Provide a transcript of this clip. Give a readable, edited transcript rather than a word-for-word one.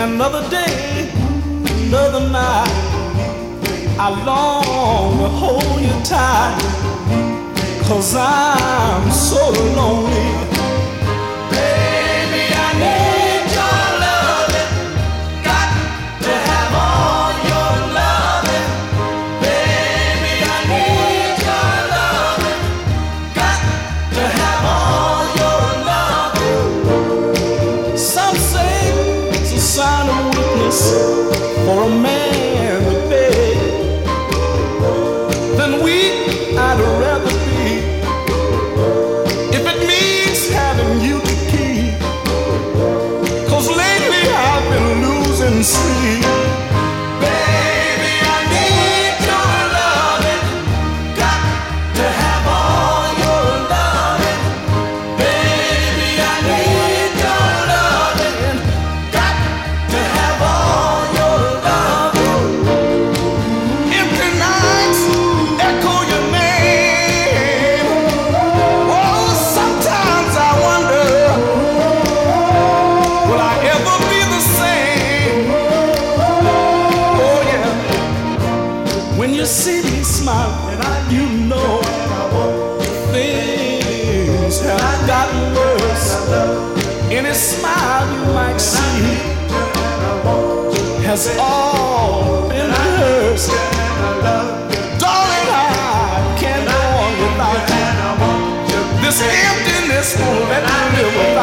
Another day, another night, I long to hold you tight, 'cause I'm so lonely. Baby, I need your loving, got to have all your loving. Baby, I need your loving, got to have all your loving. Some say it's a sign of weakness for a man to beg. Then weak I'd rather be, if it means having you to keep. 'Cause lately I've been losing sleep. Baby, I need your loving, got to have all your loving. Baby, I need your loving, got to have all your loving. Empty nights echo your name. Oh, sometimes I wonder, will I ever be the same? Oh yeah, when you see me smile, you know things have gotten worse. Any smile you might see has all been hers. Darling, I can't go on without you. This emptiness won't let me live without you.